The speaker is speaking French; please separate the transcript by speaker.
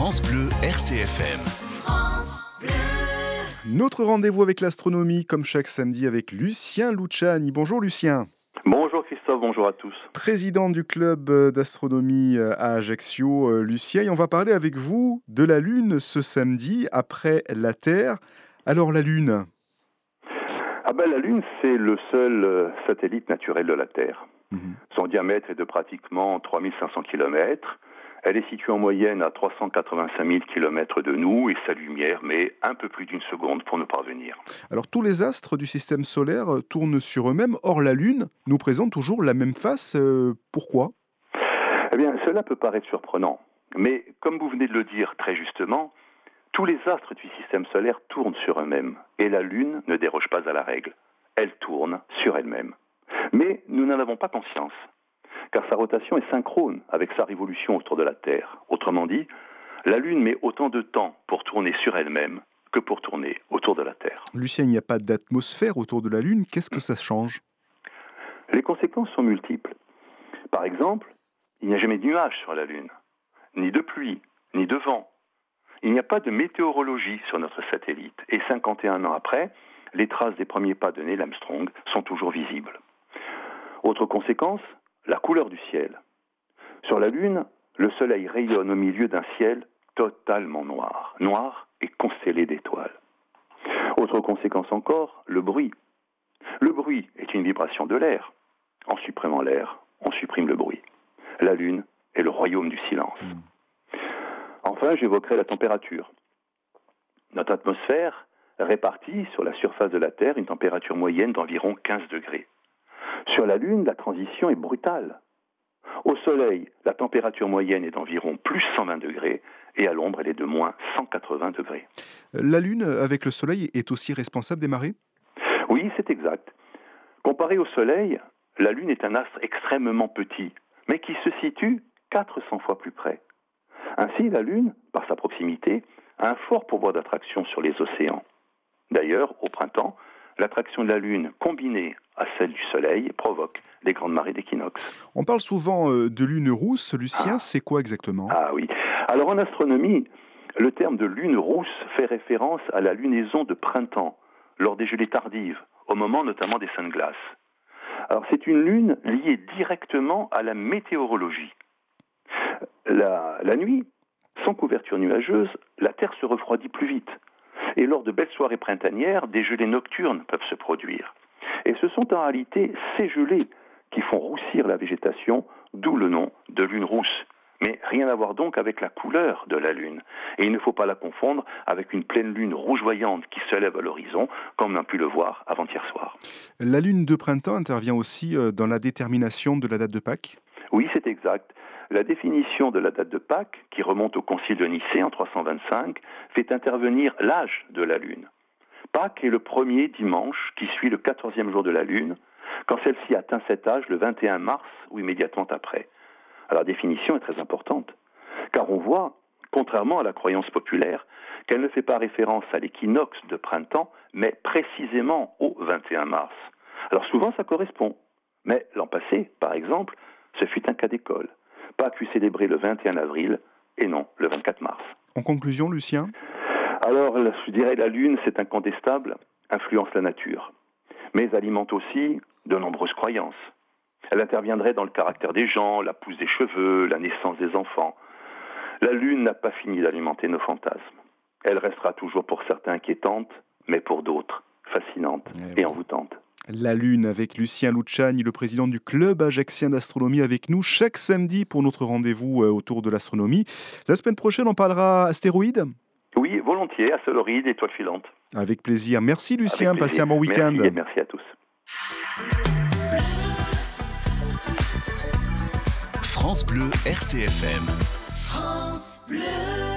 Speaker 1: France Bleu RCFM. France Bleu.
Speaker 2: Notre rendez-vous avec l'astronomie, comme chaque samedi, avec Lucien Luciani. Bonjour Lucien.
Speaker 3: Bonjour Christophe, bonjour à tous.
Speaker 2: Président du club d'astronomie à Ajaccio, Lucien. Et on va parler avec vous de la Lune ce samedi, après la Terre. Alors la Lune ?
Speaker 3: La Lune, c'est le seul satellite naturel de la Terre. Son diamètre est de pratiquement 3500 km. Elle est située en moyenne à 385 000 km de nous et sa lumière met un peu plus d'une seconde pour nous parvenir.
Speaker 2: Alors tous les astres du système solaire tournent sur eux-mêmes. Or la Lune nous présente toujours la même face. Pourquoi ?
Speaker 3: Eh bien, cela peut paraître surprenant. Mais comme vous venez de le dire très justement, tous les astres du système solaire tournent sur eux-mêmes. Et la Lune ne déroge pas à la règle. Elle tourne sur elle-même. Mais nous n'en avons pas conscience, car sa rotation est synchrone avec sa révolution autour de la Terre. Autrement dit, la Lune met autant de temps pour tourner sur elle-même que pour tourner autour de la Terre.
Speaker 2: Lucien, il n'y a pas d'atmosphère autour de la Lune. Qu'est-ce que ça change ?
Speaker 3: Les conséquences sont multiples. Par exemple, il n'y a jamais de nuages sur la Lune, ni de pluie, ni de vent. Il n'y a pas de météorologie sur notre satellite. Et 51 ans après, les traces des premiers pas de Neil Armstrong sont toujours visibles. Autre conséquence, la couleur du ciel. Sur la Lune, le soleil rayonne au milieu d'un ciel totalement noir. Noir et constellé d'étoiles. Autre conséquence encore, le bruit. Le bruit est une vibration de l'air. En supprimant l'air, on supprime le bruit. La Lune est le royaume du silence. Enfin, j'évoquerai la température. Notre atmosphère répartit sur la surface de la Terre une température moyenne d'environ 15 degrés. Sur la Lune, la transition est brutale. Au Soleil, la température moyenne est d'environ plus 120 degrés et à l'ombre, elle est de moins 180 degrés.
Speaker 2: La Lune, avec le Soleil, est aussi responsable des marées ?
Speaker 3: Oui, c'est exact. Comparé au Soleil, la Lune est un astre extrêmement petit, mais qui se situe 400 fois plus près. Ainsi, la Lune, par sa proximité, a un fort pouvoir d'attraction sur les océans. D'ailleurs, au printemps, l'attraction de la Lune, combinée à celle du Soleil, provoque les grandes marées d'équinoxe.
Speaker 2: On parle souvent de lune rousse. Lucien, c'est quoi exactement ?
Speaker 3: Ah oui. Alors en astronomie, le terme de lune rousse fait référence à la lunaison de printemps, lors des gelées tardives, au moment notamment des saintes glaces. Alors c'est une lune liée directement à la météorologie. La nuit, sans couverture nuageuse, la Terre se refroidit plus vite. Et lors de belles soirées printanières, des gelées nocturnes peuvent se produire. Et ce sont en réalité ces gelées qui font roussir la végétation, d'où le nom de lune rousse. Mais rien à voir donc avec la couleur de la Lune. Et il ne faut pas la confondre avec une pleine lune rougeoyante qui se lève à l'horizon, comme on a pu le voir avant-hier soir.
Speaker 2: La lune de printemps intervient aussi dans la détermination de la date de Pâques ?
Speaker 3: Oui, c'est exact. La définition de la date de Pâques, qui remonte au concile de Nicée en 325, fait intervenir l'âge de la Lune. Pâques est le premier dimanche qui suit le 14e jour de la Lune, quand celle-ci atteint cet âge le 21 mars ou immédiatement après. Alors, la définition est très importante, car on voit, contrairement à la croyance populaire, qu'elle ne fait pas référence à l'équinoxe de printemps, mais précisément au 21 mars. Alors souvent ça correspond, mais l'an passé, par exemple, ce fut un cas d'école. Pâques fut célébré le 21 avril et non le 24 mars.
Speaker 2: En conclusion, Lucien ?
Speaker 3: Alors, je dirais la Lune, c'est incontestable, influence la nature, mais alimente aussi de nombreuses croyances. Elle interviendrait dans le caractère des gens, la pousse des cheveux, la naissance des enfants. La Lune n'a pas fini d'alimenter nos fantasmes. Elle restera toujours pour certains inquiétante, mais pour d'autres fascinante et envoûtante.
Speaker 2: La Lune avec Lucien Luciani, le président du club ajaccien d'astronomie, avec nous chaque samedi pour notre rendez-vous autour de l'astronomie. La semaine prochaine, on parlera astéroïdes ?
Speaker 3: Oui, volontiers, astéroïdes, étoiles filantes.
Speaker 2: Avec plaisir. Merci Lucien, passez un bon week-end.
Speaker 3: Merci, et merci à tous.
Speaker 1: France Bleu RCFM.
Speaker 4: France Bleu.